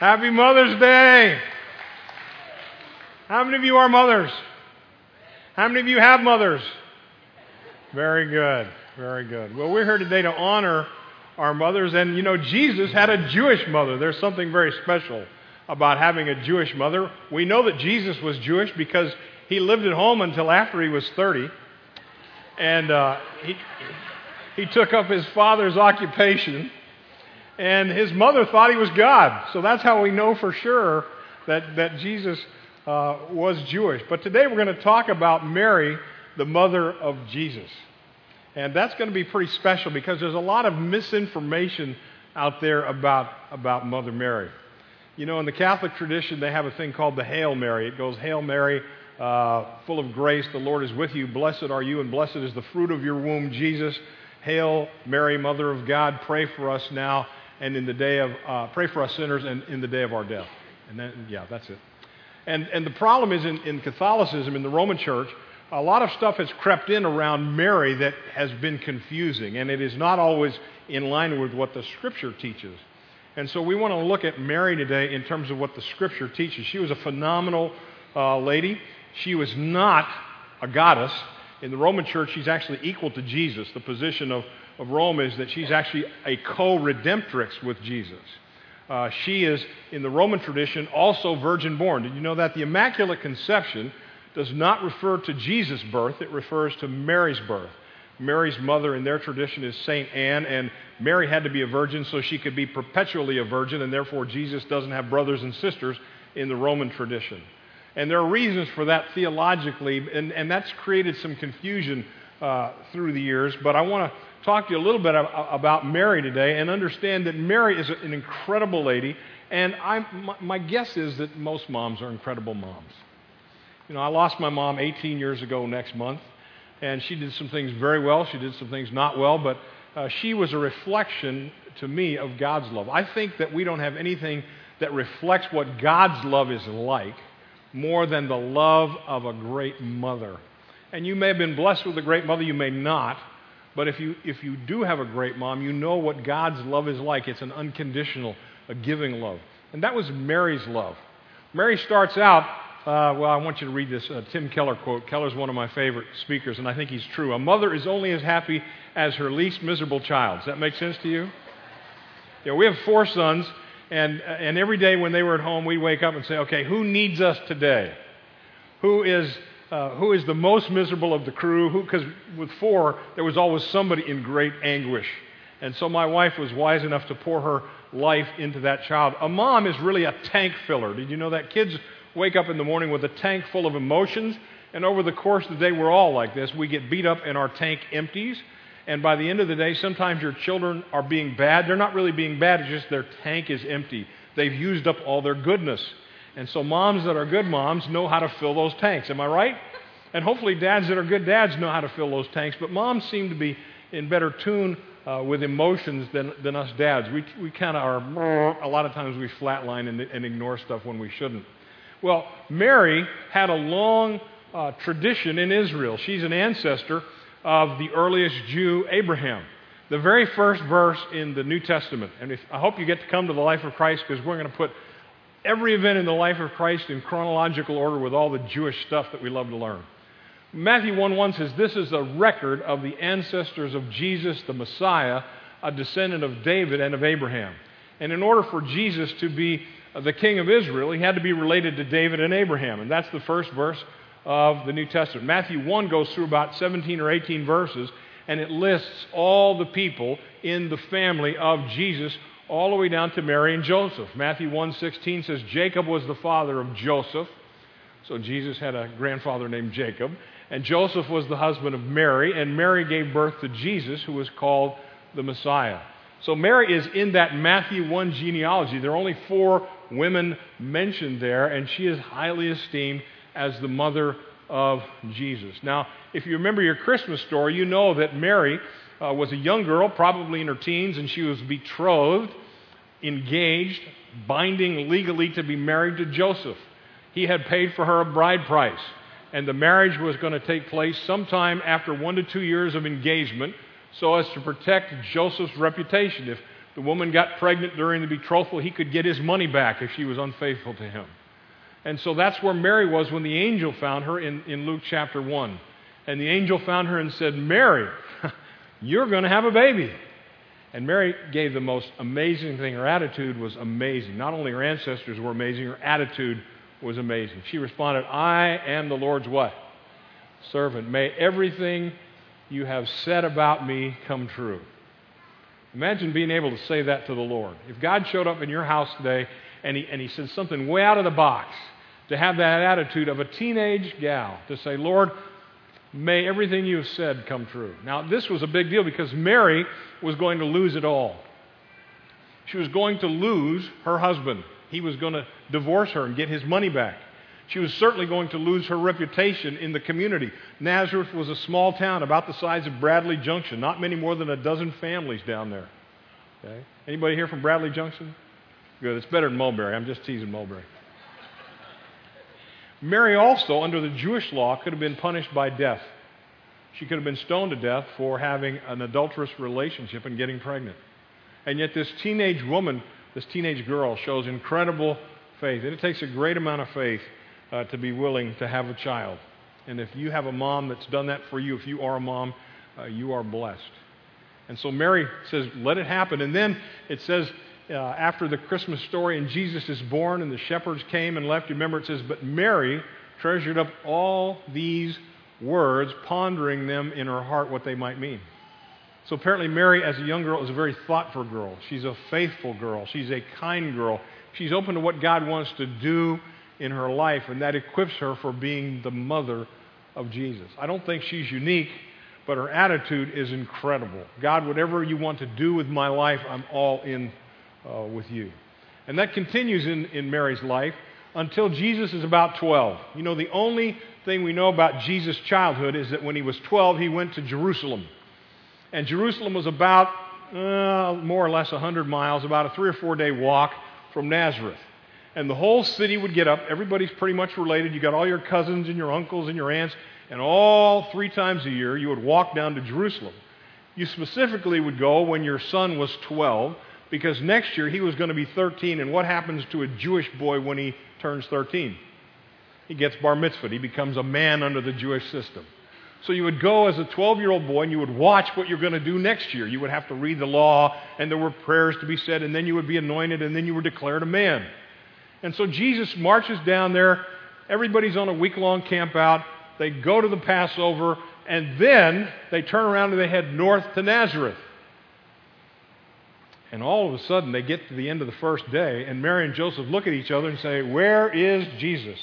Happy Mother's Day. How many of you are mothers? How many of you have mothers? Very good. Very good. Well, we're here today to honor our mothers. And, you know, Jesus had a Jewish mother. There's something very special about having a Jewish mother. We know that Jesus was Jewish because he lived at home until after he was 30. And he took up his father's occupation. And his mother thought he was God. So that's how we know for sure that Jesus was Jewish. But today we're going to talk about Mary, the mother of Jesus. And that's going to be pretty special because there's a lot of misinformation out there about Mother Mary. You know, in the Catholic tradition, they have a thing called the Hail Mary. It goes, Hail Mary, full of grace, the Lord is with you. Blessed are you, and blessed is the fruit of your womb, Jesus. Hail Mary, Mother of God, pray for us now and in the day of, pray for us sinners and in the day of our death. And then, yeah, that's it. And the problem is in Catholicism, in the Roman Church, a lot of stuff has crept in around Mary that has been confusing, and it is not always in line with what the Scripture teaches. And so we want to look at Mary today in terms of what the Scripture teaches. She was a phenomenal lady. She was not a goddess. In the Roman Church, she's actually equal to Jesus. The position of Rome is that she's actually a co-redemptrix with Jesus. She is, in the Roman tradition, also virgin-born. Did you know that? The Immaculate Conception does not refer to Jesus' birth. It refers to Mary's birth. Mary's mother in their tradition is St. Anne, and Mary had to be a virgin so she could be perpetually a virgin, and therefore Jesus doesn't have brothers and sisters in the Roman tradition. And there are reasons for that theologically, and that's created some confusion through the years. But I want to talk to you a little bit about Mary today and understand that Mary is an incredible lady, and my guess is that most moms are incredible moms. You know, I lost my mom 18 years ago next month, and she did some things very well. She did some things not well, but she was a reflection to me of God's love. I think that we don't have anything that reflects what God's love is like more than the love of a great mother. And you may have been blessed with a great mother, you may not, but if you do have a great mom, you know what God's love is like. It's an unconditional, a giving love. And that was Mary's love. Mary starts out, well, I want you to read this Tim Keller quote. Keller's one of my favorite speakers, and I think he's true. A mother is only as happy as her least miserable child. Does that make sense to you? Yeah, we have 4 sons, and every day when they were at home, we'd wake up and say, okay, who needs us today? Who is the most miserable of the crew? Because with 4, there was always somebody in great anguish. And so my wife was wise enough to pour her life into that child. A mom is really a tank filler. Did you know that? Kids wake up in the morning with a tank full of emotions, and over the course of the day, we're all like this. We get beat up and our tank empties, and by the end of the day, sometimes your children are being bad. They're not really being bad, it's just their tank is empty. They've used up all their goodness. And so moms that are good moms know how to fill those tanks. Am I right? And hopefully dads that are good dads know how to fill those tanks, but moms seem to be in better tune with emotions than us dads. We kind of are, a lot of times we flatline and ignore stuff when we shouldn't. Well, Mary had a long tradition in Israel. She's an ancestor of the earliest Jew, Abraham. The very first verse in the New Testament. And I hope you get to come to the life of Christ, because we're going to put every event in the life of Christ in chronological order with all the Jewish stuff that we love to learn. Matthew 1:1 says, this is a record of the ancestors of Jesus, the Messiah, a descendant of David and of Abraham. And in order for Jesus to be the king of Israel, he had to be related to David and Abraham. And that's the first verse of the New Testament. Matthew 1 goes through about 17 or 18 verses, and it lists all the people in the family of Jesus, all the way down to Mary and Joseph. Matthew 1:16 says Jacob was the father of Joseph. So Jesus had a grandfather named Jacob. And Joseph was the husband of Mary, and Mary gave birth to Jesus, who was called the Messiah. So Mary is in that Matthew 1 genealogy. There are only 4 women mentioned there, and she is highly esteemed as the mother of Jesus. Now, if you remember your Christmas story, you know that Mary was a young girl, probably in her teens, and she was betrothed, engaged, binding legally to be married to Joseph. He had paid for her a bride price, and the marriage was going to take place sometime after 1 to 2 years of engagement so as to protect Joseph's reputation. If the woman got pregnant during the betrothal, he could get his money back if she was unfaithful to him. And so that's where Mary was when the angel found her in Luke chapter 1. And the angel found her and said, Mary, you're going to have a baby. And Mary gave the most amazing thing. Her attitude was amazing. Not only her ancestors were amazing, her attitude was amazing. She responded, I am the Lord's what? Servant. May everything you have said about me come true. Imagine being able to say that to the Lord. If God showed up in your house today and he said something way out of the box, to have that attitude of a teenage gal, to say, Lord, may everything you have said come true. Now, this was a big deal because Mary was going to lose it all. She was going to lose her husband. He was going to divorce her and get his money back. She was certainly going to lose her reputation in the community. Nazareth was a small town about the size of Bradley Junction. Not many more than a dozen families down there. Okay? Anybody here from Bradley Junction? Good. It's better than Mulberry. I'm just teasing Mulberry. Mary also, under the Jewish law, could have been punished by death. She could have been stoned to death for having an adulterous relationship and getting pregnant. And yet this teenage woman, this teenage girl, shows incredible faith. And it takes a great amount of faith to be willing to have a child. And if you have a mom that's done that for you, if you are a mom, you are blessed. And so Mary says, let it happen. And then it says, after the Christmas story, and Jesus is born, and the shepherds came and left. You remember it says, but Mary treasured up all these words, pondering them in her heart what they might mean. So apparently Mary, as a young girl, is a very thoughtful girl. She's a faithful girl. She's a kind girl. She's open to what God wants to do in her life, and that equips her for being the mother of Jesus. I don't think she's unique, but her attitude is incredible. God, whatever you want to do with my life, I'm all in with you. And that continues in Mary's life until Jesus is about 12. You know, the only thing we know about Jesus' childhood is that when he was 12, he went to Jerusalem. And Jerusalem was about more or less 100 miles, about a 3 or 4 day walk from Nazareth. And the whole city would get up. Everybody's pretty much related. You got all your cousins and your uncles and your aunts. And all 3 times a year, you would walk down to Jerusalem. You specifically would go when your son was 12, because next year he was going to be 13. And what happens to a Jewish boy when he turns 13? He gets bar mitzvahed. He becomes a man under the Jewish system. So you would go as a 12-year-old boy and you would watch what you're going to do next year. You would have to read the law, and there were prayers to be said, and then you would be anointed, and then you were declared a man. And so Jesus marches down there. Everybody's on a week-long camp out. They go to the Passover, and then they turn around and they head north to Nazareth. And all of a sudden, they get to the end of the first day, and Mary and Joseph look at each other and say, where is Jesus?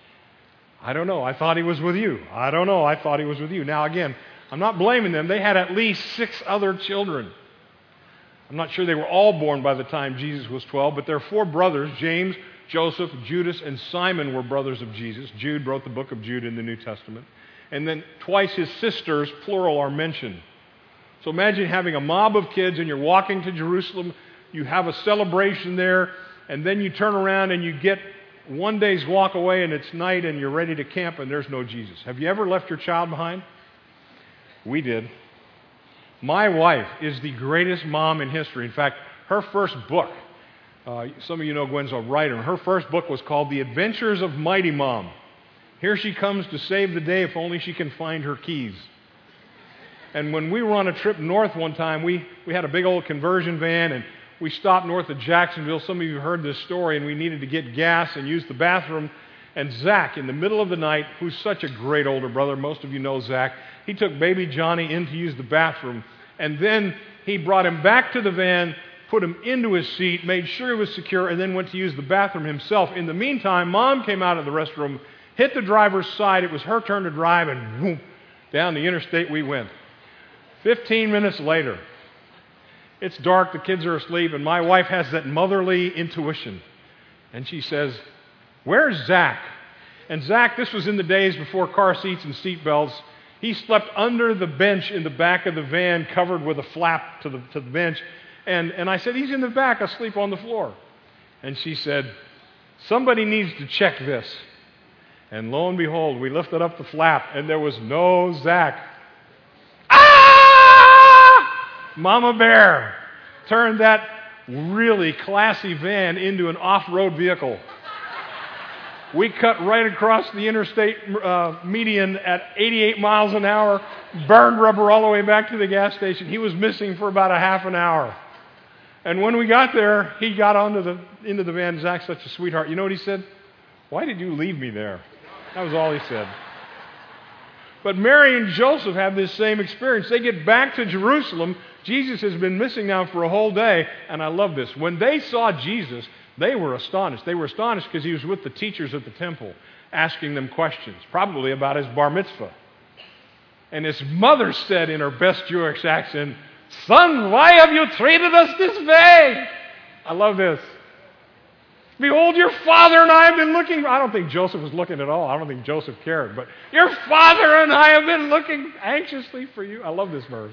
I don't know. I thought he was with you. I don't know. I thought he was with you. Now, again, I'm not blaming them. They had at least 6 other children. I'm not sure they were all born by the time Jesus was 12, but their 4 brothers, James, Joseph, Judas, and Simon, were brothers of Jesus. Jude wrote the book of Jude in the New Testament. And then twice his sisters, plural, are mentioned. So imagine having a mob of kids and you're walking to Jerusalem. You have a celebration there, and then you turn around and you get 1 day's walk away and it's night and you're ready to camp and there's no Jesus. Have you ever left your child behind? We did. My wife is the greatest mom in history. In fact, her first book, some of you know Gwen's a writer, and her first book was called The Adventures of Mighty Mom. Here she comes to save the day if only she can find her keys. And when we were on a trip north one time, we had a big old conversion van, and we stopped north of Jacksonville. Some of you heard this story, and we needed to get gas and use the bathroom. And Zach, in the middle of the night, who's such a great older brother, most of you know Zach, he took baby Johnny in to use the bathroom, and then he brought him back to the van, put him into his seat, made sure he was secure, and then went to use the bathroom himself. In the meantime, Mom came out of the restroom, hit the driver's side. It was her turn to drive, and boom, down the interstate we went. 15 minutes later, it's dark, the kids are asleep, and my wife has that motherly intuition. And she says, where's Zach? And Zach, this was in the days before car seats and seat belts. He slept under the bench in the back of the van, covered with a flap to the bench. And I said, he's in the back, asleep on the floor. And she said, somebody needs to check this. And lo and behold, we lifted up the flap, and there was no Zach. Ah! Mama Bear turned that really classy van into an off-road vehicle. We cut right across the interstate median at 88 miles an hour, burned rubber all the way back to the gas station. He was missing for about a half an hour. And when we got there, he got into the van. Zach's such a sweetheart. You know what he said? "Why did you leave me there?" That was all he said. But Mary and Joseph have this same experience. They get back to Jerusalem. Jesus has been missing now for a whole day, and I love this. When they saw Jesus, they were astonished. They were astonished because he was with the teachers at the temple, asking them questions, probably about his bar mitzvah. And his mother said in her best Jewish accent, "Son, why have you treated us this way?" I love this. "Behold, your father and I have been looking." I don't think Joseph was looking at all. I don't think Joseph cared. But your father and I have been looking anxiously for you. I love this verse.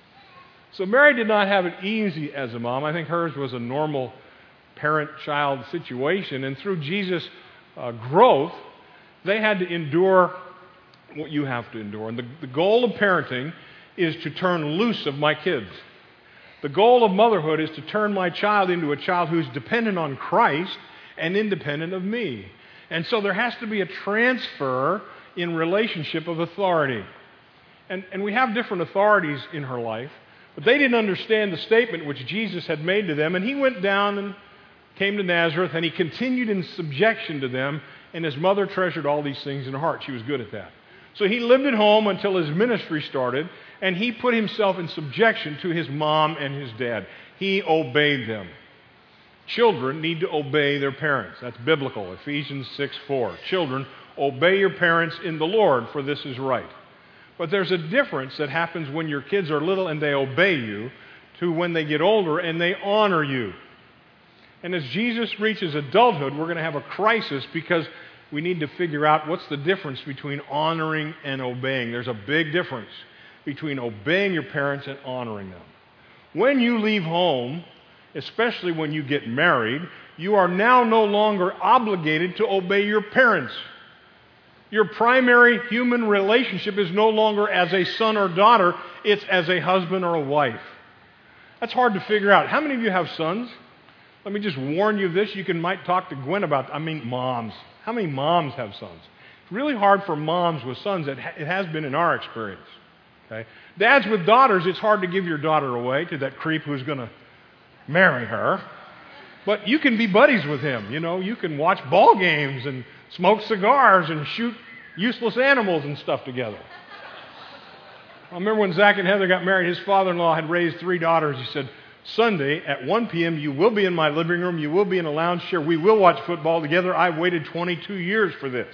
So Mary did not have it easy as a mom. I think hers was a normal parent-child situation. And through Jesus' growth, they had to endure what you have to endure. And the goal of parenting is to turn loose of my kids. The goal of motherhood is to turn my child into a child who's dependent on Christ and independent of me. And so there has to be a transfer in relationship of authority. And we have different authorities in her life, but they didn't understand the statement which Jesus had made to them. And he went down and came to Nazareth, and he continued in subjection to them, and his mother treasured all these things in her heart. She was good at that. So he lived at home until his ministry started, and he put himself in subjection to his mom and his dad. He obeyed them. Children need to obey their parents. That's biblical, Ephesians 6:4. Children, obey your parents in the Lord, for this is right. But there's a difference that happens when your kids are little and they obey you to when they get older and they honor you. And as Jesus reaches adulthood, we're going to have a crisis because we need to figure out what's the difference between honoring and obeying. There's a big difference between obeying your parents and honoring them. When you leave home, especially when you get married, you are now no longer obligated to obey your parents. Your primary human relationship is no longer as a son or daughter, it's as a husband or a wife. That's hard to figure out. How many of you have sons? Let me just warn you of this. Might talk to Gwen about, moms. How many moms have sons? It's really hard for moms with sons. It has been in our experience. Okay? Dads with daughters, it's hard to give your daughter away to that creep who's going to marry her. But you can be buddies with him. You can watch ball games and smoke cigars and shoot useless animals and stuff together. I remember when Zach and Heather got married, his father-in-law had raised 3 daughters. He said, "Sunday at 1 p.m., you will be in my living room. You will be in a lounge chair. We will watch football together. I've waited 22 years for this."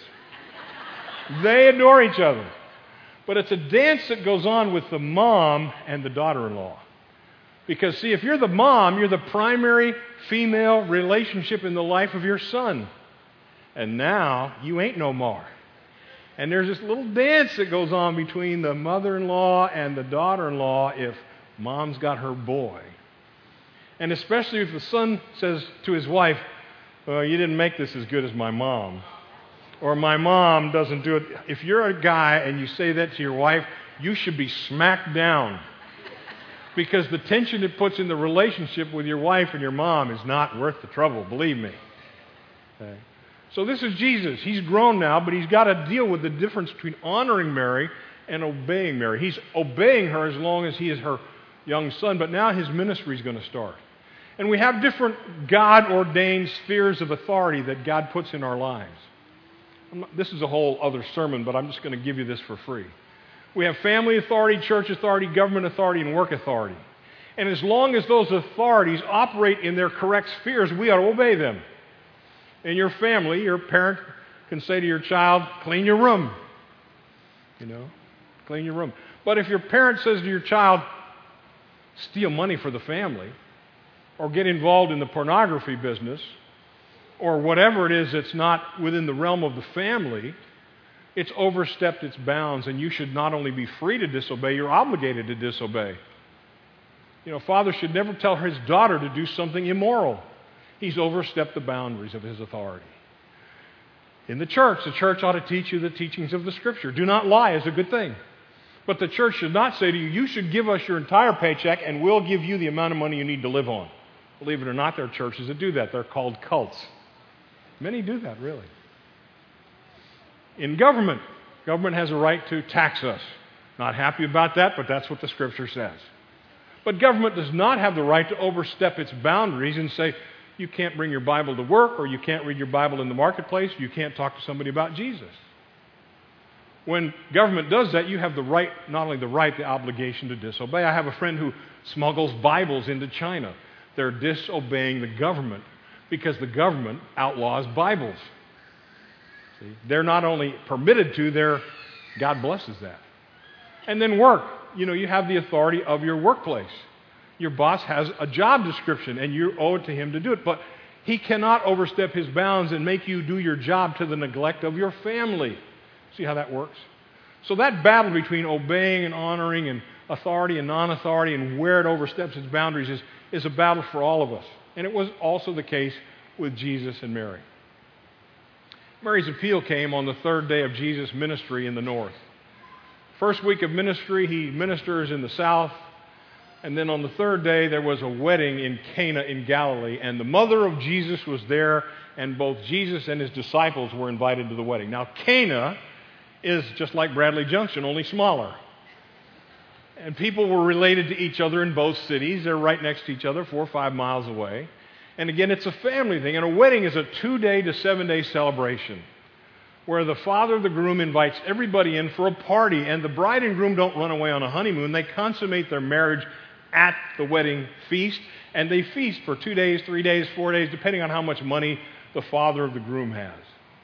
They adore each other. But it's a dance that goes on with the mom and the daughter-in-law. Because, see, if you're the mom, you're the primary female relationship in the life of your son. And now, you ain't no more. And there's this little dance that goes on between the mother-in-law and the daughter-in-law if mom's got her boy. And especially if the son says to his wife, "Well, you didn't make this as good as my mom." Or "My mom doesn't do it." If you're a guy and you say that to your wife, you should be smacked down. Because the tension it puts in the relationship with your wife and your mom is not worth the trouble, believe me. Okay. So this is Jesus. He's grown now, but he's got to deal with the difference between honoring Mary and obeying Mary. He's obeying her as long as he is her young son, but now his ministry is going to start. And we have different God-ordained spheres of authority that God puts in our lives. This is a whole other sermon, but I'm just going to give you this for free. We have family authority, church authority, government authority, and work authority. And as long as those authorities operate in their correct spheres, we ought to obey them. In your family, your parent can say to your child, "Clean your room." Clean your room. But if your parent says to your child, "Steal money for the family," or get involved in the pornography business, or whatever it is that's not within the realm of the family, it's overstepped its bounds, and you should not only be free to disobey, you're obligated to disobey. A father should never tell his daughter to do something immoral. He's overstepped the boundaries of his authority. In the church ought to teach you the teachings of the Scripture. Do not lie is a good thing. But the church should not say to you, "You should give us your entire paycheck and we'll give you the amount of money you need to live on." Believe it or not, there are churches that do that. They're called cults. Many do that, really. In government has a right to tax us. Not happy about that, but that's what the Scripture says. But government does not have the right to overstep its boundaries and say, you can't bring your Bible to work, or you can't read your Bible in the marketplace, you can't talk to somebody about Jesus. When government does that, you have the right, not only the right, the obligation to disobey. I have a friend who smuggles Bibles into China. They're disobeying the government because the government outlaws Bibles. See? They're not only permitted to, God blesses that. And then work. You have the authority of your workplace. Your boss has a job description, and you owe it to him to do it. But he cannot overstep his bounds and make you do your job to the neglect of your family. See how that works? So that battle between obeying and honoring and authority and non-authority and where it oversteps its boundaries is a battle for all of us. And it was also the case with Jesus and Mary. Mary's appeal came on the third day of Jesus' ministry in the north. First week of ministry, he ministers in the south. And then on the third day, there was a wedding in Cana in Galilee. And the mother of Jesus was there, and both Jesus and his disciples were invited to the wedding. Now, Cana is just like Bradley Junction, only smaller. And people were related to each other in both cities. They're right next to each other, 4 or 5 miles away. And again, it's a family thing. And a wedding is a 2-day to 7-day celebration where the father of the groom invites everybody in for a party. And the bride and groom don't run away on a honeymoon. They consummate their marriage at the wedding feast. And they feast for 2 days, 3 days, 4 days, depending on how much money the father of the groom has.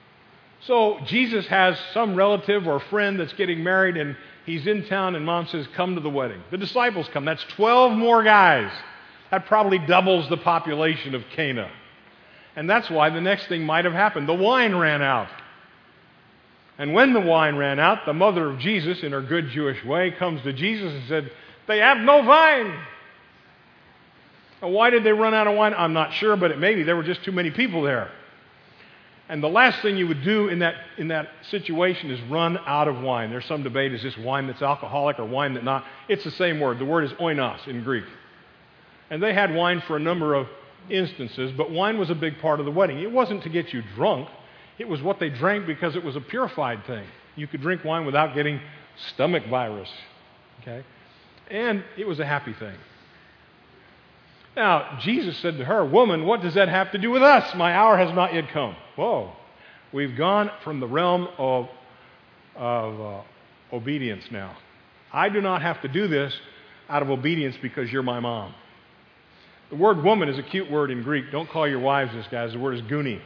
So Jesus has some relative or friend that's getting married, and he's in town, and mom says, come to the wedding. The disciples come. That's 12 more guys. That probably doubles the population of Cana. And that's why the next thing might have happened. The wine ran out. And when the wine ran out, the mother of Jesus, in her good Jewish way, comes to Jesus and said, they have no wine. Now, why did they run out of wine? I'm not sure, but maybe there were just too many people there. And the last thing you would do in that situation is run out of wine. There's some debate, is this wine that's alcoholic or wine that's not? It's the same word. The word is oinos in Greek. And they had wine for a number of instances, but wine was a big part of the wedding. It wasn't to get you drunk. It was what they drank because it was a purified thing. You could drink wine without getting stomach virus. Okay? And it was a happy thing. Now, Jesus said to her, woman, what does that have to do with us? My hour has not yet come. Whoa. We've gone from the realm of obedience now. I do not have to do this out of obedience because you're my mom. The word woman is a cute word in Greek. Don't call your wives this, guys. The word is guni.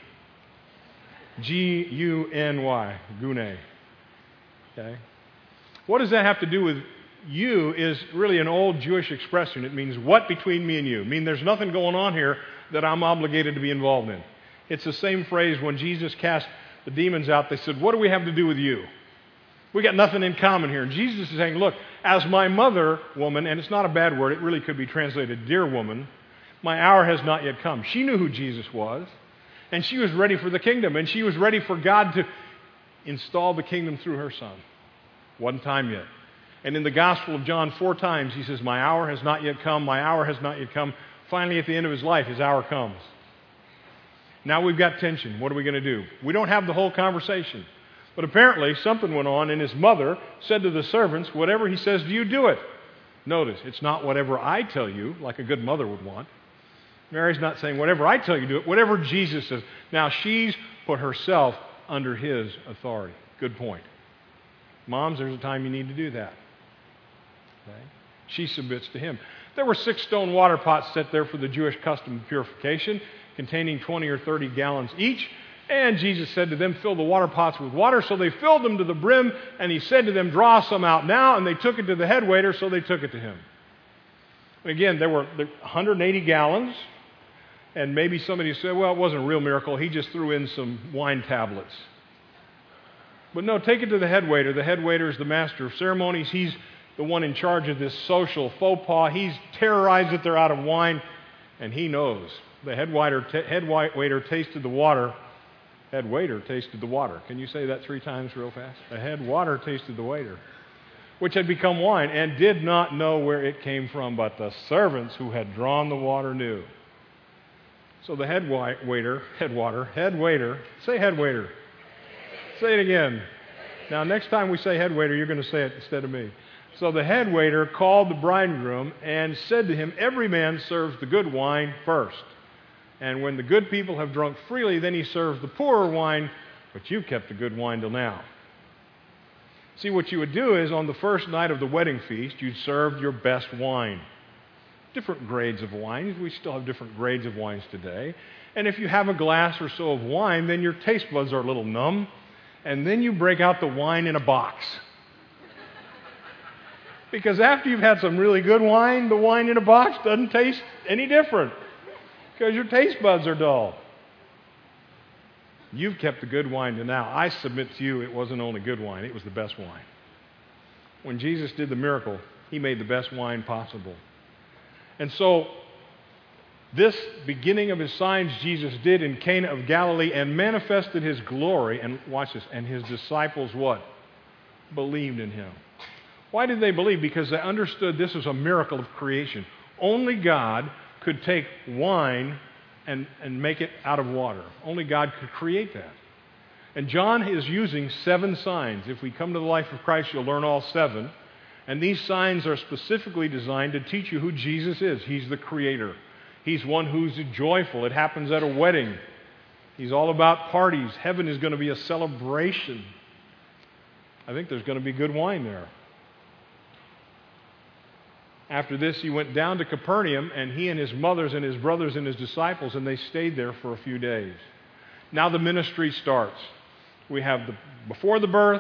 G-U-N-Y. Gune. Okay? What does that have to do with you is really an old Jewish expression. It means what between me and you. I mean, there's nothing going on here that I'm obligated to be involved in. It's the same phrase when Jesus cast the demons out. They said, what do we have to do with you? We got nothing in common here. And Jesus is saying, look, as my mother, woman, and it's not a bad word, it really could be translated, dear woman, my hour has not yet come. She knew who Jesus was, and she was ready for the kingdom, and she was ready for God to install the kingdom through her son. Wasn't time yet. And in the Gospel of John, 4 times, he says, my hour has not yet come, my hour has not yet come. Finally, at the end of his life, his hour comes. Now we've got tension. What are we going to do? We don't have the whole conversation. But apparently, something went on, and his mother said to the servants, whatever he says, do you do it? Notice, it's not whatever I tell you, like a good mother would want. Mary's not saying, whatever I tell you, do it. Whatever Jesus says. Now, she's put herself under his authority. Good point. Moms, there's a time you need to do that. Okay? She submits to him. There were 6 stone water pots set there for the Jewish custom of purification, containing 20 or 30 gallons each. And Jesus said to them, fill the water pots with water. So they filled them to the brim, and he said to them, draw some out now. And they took it to the head waiter, so they took it to him. And again, there were 180 gallons. And maybe somebody said, well, it wasn't a real miracle. He just threw in some wine tablets. But no, take it to the head waiter. The head waiter is the master of ceremonies. He's the one in charge of this social faux pas. He's terrorized that they're out of wine, and he knows. The head waiter tasted the water. Head waiter tasted the water. Can you say that 3 times real fast? The head water tasted the waiter, which had become wine, and did not know where it came from, but the servants who had drawn the water knew. So the head waiter, say head waiter. Say it again. Now, next time we say head waiter, you're going to say it instead of me. So the head waiter called the bridegroom and said to him, "Every man serves the good wine first. And when the good people have drunk freely, then he serves the poorer wine, but you've kept the good wine till now." See, what you would do is on the first night of the wedding feast, you'd serve your best wine. Different grades of wines. We still have different grades of wines today. And if you have a glass or so of wine, then your taste buds are a little numb. And then you break out the wine in a box. Because after you've had some really good wine, the wine in a box doesn't taste any different. Because your taste buds are dull. You've kept the good wine to now. I submit to you, it wasn't only good wine, it was the best wine. When Jesus did the miracle, he made the best wine possible. And so, this beginning of his signs Jesus did in Cana of Galilee and manifested his glory, and watch this, and his disciples what? Believed in him. Why did they believe? Because they understood this was a miracle of creation. Only God could take wine and make it out of water. Only God could create that. And John is using 7 signs. If we come to the life of Christ, you'll learn all 7. And these signs are specifically designed to teach you who Jesus is. He's the creator. He's one who's joyful. It happens at a wedding. He's all about parties. Heaven is going to be a celebration. I think there's going to be good wine there. After this, he went down to Capernaum, and he and his mothers and his brothers and his disciples, and they stayed there for a few days. Now the ministry starts. We have before the birth,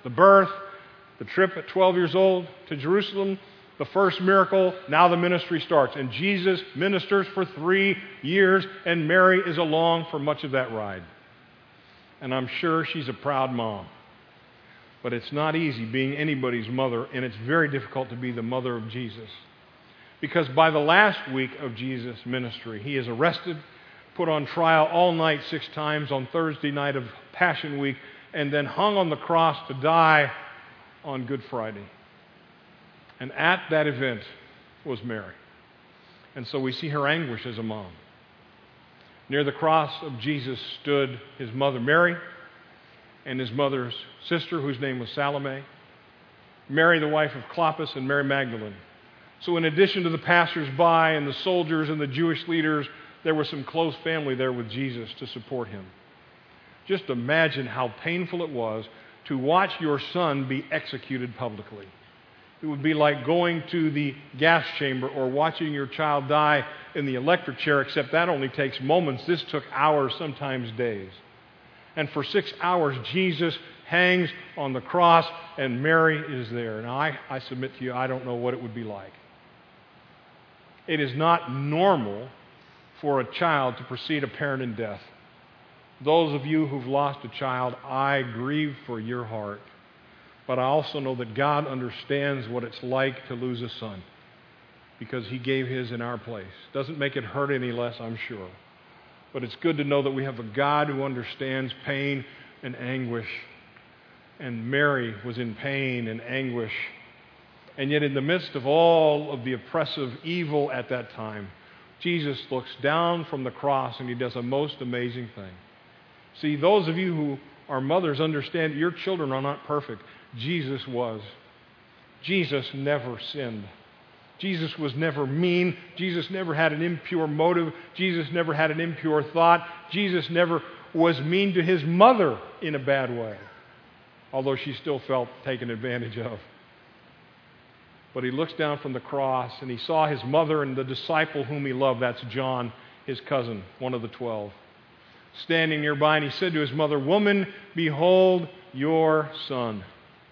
the trip at 12 years old to Jerusalem, the first miracle. Now the ministry starts. And Jesus ministers for 3 years, and Mary is along for much of that ride. And I'm sure she's a proud mom. But it's not easy being anybody's mother, and it's very difficult to be the mother of Jesus. Because by the last week of Jesus' ministry, he is arrested, put on trial all night 6 times on Thursday night of Passion Week, and then hung on the cross to die on Good Friday. And at that event was Mary. And so we see her anguish as a mom. Near the cross of Jesus stood his mother Mary, and his mother's sister, whose name was Salome, Mary, the wife of Clopas, and Mary Magdalene. So in addition to the passers-by and the soldiers and the Jewish leaders, there was some close family there with Jesus to support him. Just imagine how painful it was to watch your son be executed publicly. It would be like going to the gas chamber or watching your child die in the electric chair, except that only takes moments. This took hours, sometimes days. And for 6 hours, Jesus hangs on the cross, and Mary is there. Now, I submit to you, I don't know what it would be like. It is not normal for a child to precede a parent in death. Those of you who've lost a child, I grieve for your heart. But I also know that God understands what it's like to lose a son, because he gave his in our place. Doesn't make it hurt any less, I'm sure. But it's good to know that we have a God who understands pain and anguish. And Mary was in pain and anguish. And yet in the midst of all of the oppressive evil at that time, Jesus looks down from the cross and he does a most amazing thing. See, those of you who are mothers understand your children are not perfect. Jesus was. Jesus never sinned. Jesus was never mean. Jesus never had an impure motive. Jesus never had an impure thought. Jesus never was mean to his mother in a bad way, although she still felt taken advantage of. But he looks down from the cross and he saw his mother and the disciple whom he loved, that's John, his cousin, one of the 12, standing nearby, and he said to his mother, "Woman, behold your son."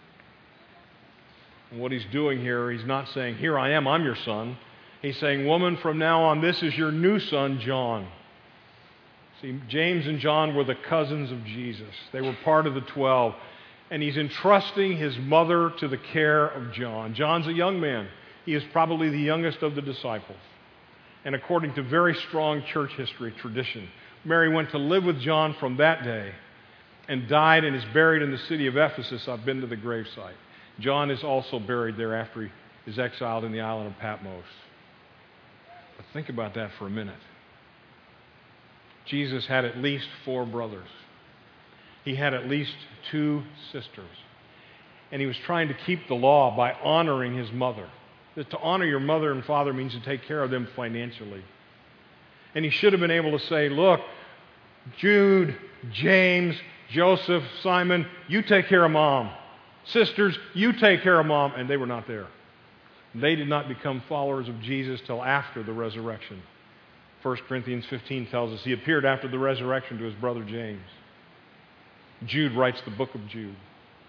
And what he's doing here, he's not saying, "Here I am, I'm your son." He's saying, "Woman, from now on, this is your new son, John." See, James and John were the cousins of Jesus. They were part of the 12. And he's entrusting his mother to the care of John. John's a young man. He is probably the youngest of the disciples. And according to very strong church history tradition, Mary went to live with John from that day and died and is buried in the city of Ephesus. I've been to the gravesite. John is also buried there after he is exiled in the island of Patmos. But think about that for a minute. Jesus had at least 4 brothers. He had at least 2 sisters. And he was trying to keep the law by honoring his mother. That to honor your mother and father means to take care of them financially. And he should have been able to say, look, Jude, James, Joseph, Simon, you take care of mom. Sisters, you take care of mom. And they were not there. They did not become followers of Jesus till after the resurrection. 1 Corinthians 15 tells us he appeared after the resurrection to his brother James. Jude writes the book of Jude.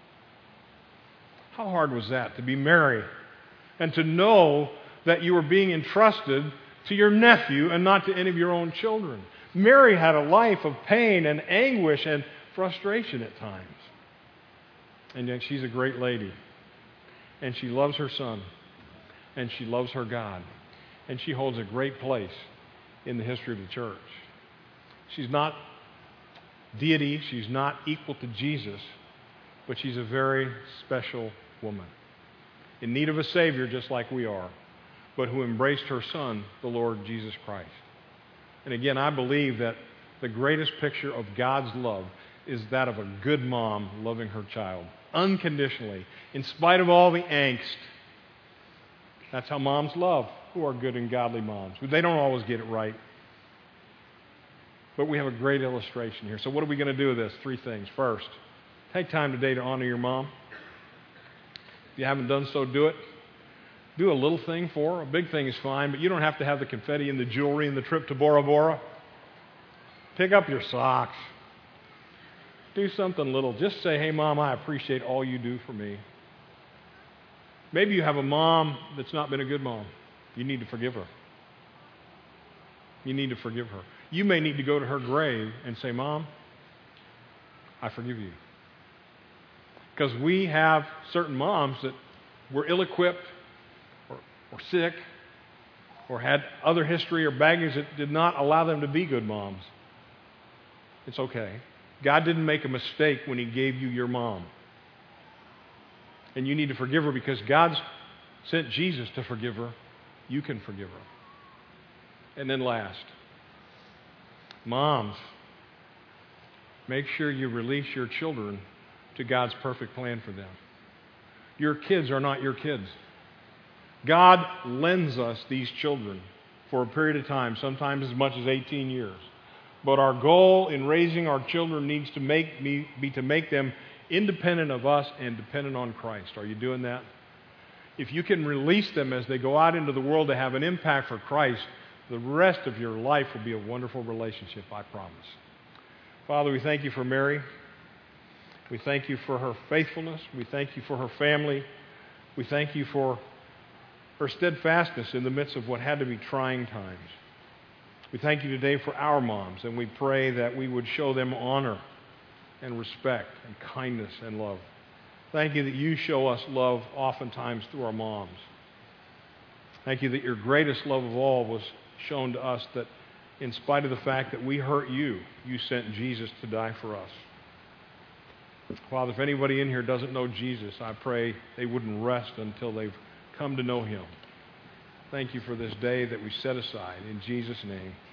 How hard was that, to be married and to know that you were being entrusted to your nephew and not to any of your own children? Mary had a life of pain and anguish and frustration at times. And yet she's a great lady. And she loves her son. And she loves her God. And she holds a great place in the history of the church. She's not deity. She's not equal to Jesus. But she's a very special woman, in need of a Savior just like we are, but who embraced her Son, the Lord Jesus Christ. And again, I believe that the greatest picture of God's love is that of a good mom loving her child, unconditionally, in spite of all the angst. That's how moms love, who are good and godly moms. They don't always get it right. But we have a great illustration here. So what are we going to do with this? 3 things. First, take time today to honor your mom. If you haven't done so, do it. Do a little thing for her. A big thing is fine, but you don't have to have the confetti and the jewelry and the trip to Bora Bora. Pick up your socks. Do something little. Just say, hey, Mom, I appreciate all you do for me. Maybe you have a mom that's not been a good mom. You need to forgive her. You need to forgive her. You may need to go to her grave and say, Mom, I forgive you. Because we have certain moms that were ill-equipped or sick or had other history or baggage that did not allow them to be good moms. It's okay. God didn't make a mistake when He gave you your mom. And you need to forgive her because God's sent Jesus to forgive her. You can forgive her. And then last, moms, make sure you release your children to God's perfect plan for them. Your kids are not your kids. God lends us these children for a period of time, sometimes as much as 18 years. But our goal in raising our children needs to be to make them independent of us and dependent on Christ. Are you doing that? If you can release them as they go out into the world to have an impact for Christ, the rest of your life will be a wonderful relationship, I promise. Father, we thank you for Mary. We thank you for her faithfulness. We thank you for her family. We thank you for her steadfastness in the midst of what had to be trying times. We thank you today for our moms, and we pray that we would show them honor and respect and kindness and love. Thank you that you show us love oftentimes through our moms. Thank you that your greatest love of all was shown to us, that in spite of the fact that we hurt you, you sent Jesus to die for us. Father, if anybody in here doesn't know Jesus, I pray they wouldn't rest until they've come to know Him. Thank you for this day that we set aside. In Jesus' name.